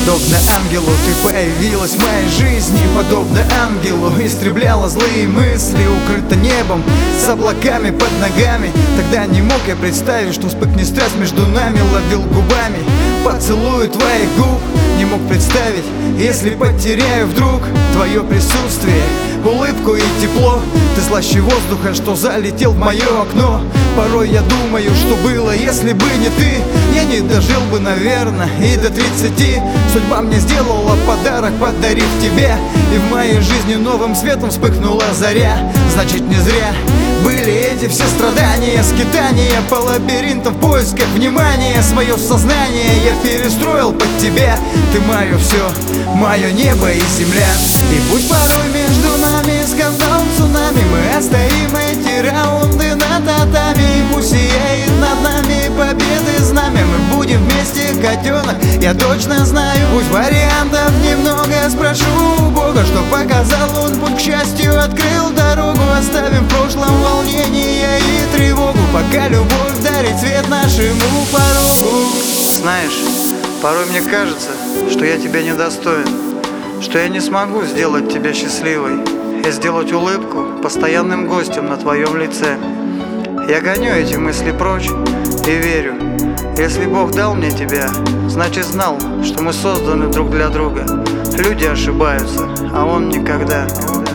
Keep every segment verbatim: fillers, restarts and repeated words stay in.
Подобно ангелу ты появилась в моей жизни, подобно ангелу истребляла злые мысли, укрыта небом с облаками под ногами. Тогда не мог я представить, что вспыхнет страсть между нами. Ловил губами поцелуй твоих губ, не мог представить, если потеряю вдруг твое присутствие, улыбку и тепло. Ты слаще воздуха, что залетел в мое окно. Порой я думаю, что было, если бы не ты. Я не дожил бы, наверное, и до тридцати. Судьба мне сделала подарок, подарив тебе. И в моей жизни новым светом вспыхнула заря. Значит, не зря были эти все страдания, скитания по лабиринтам в поисках внимания. Свое сознание я перестроил под тебя. Ты мое все, мое небо и земля. И пусть порой между нами скандал, цунами, мы оставим эти раунды на татами. И пусть сияет над нами победы знамя, мы будем вместе, котенок, я точно знаю. Пусть вариантов немного, спрошу у Бога, что показал он путь к счастью, открыл дорогу. Оставим в прошлом волнение и тревогу, пока любовь дарит свет нашему порогу. Знаешь, порой мне кажется, что я тебя недостоин, что я не смогу сделать тебя счастливой и сделать улыбку постоянным гостем на твоем лице. Я гоню эти мысли прочь и верю, если Бог дал мне тебя, значит знал, что мы созданы друг для друга. Люди ошибаются, а Он никогда.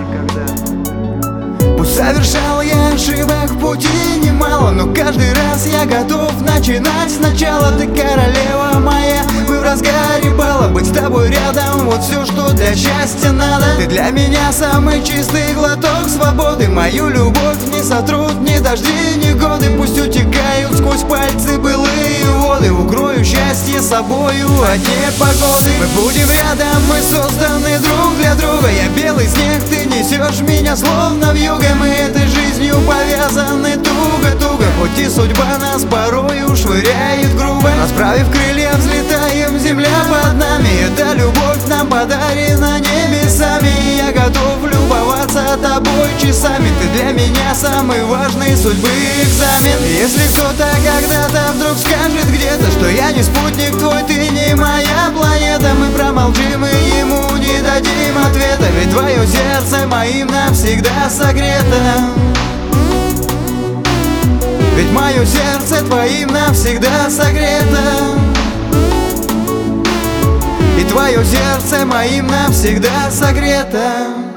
Пусть совершал я ошибок в пути немало, но каждый раз я готов начинать сначала. Ты королева моя, мы в разгаре бала. Быть с тобой рядом, вот все, что для счастья надо. Ты для меня самый чистый глоток свободы. Мою любовь не сотрут ни дожди, ни годы. Пусть утекают сквозь пальцы былые воды. Укрою счастье собою от непогоды. Мы будем рядом, мы созданы друг для друга. Я белый снег, ты несешь меня словно вьюга. Мы этой жизнью повязаны туго-туго, хоть и судьба нас порою швыряет грубо. Расправив крылья, взлетаем, земля под нами. Эта любовь нам подарена небесами. Я готов любоваться тобой часами. Ты для меня самый важный судьбы экзамен. Если кто-то когда-то вдруг скажет где-то, что я не спутник твой, ты не моя планета, мы промолчим и ему не дадим ответа. Ведь твое сердце моим навсегда согрето. Ведь мое сердце твоим навсегда согрето. И твое сердце моим навсегда согрето.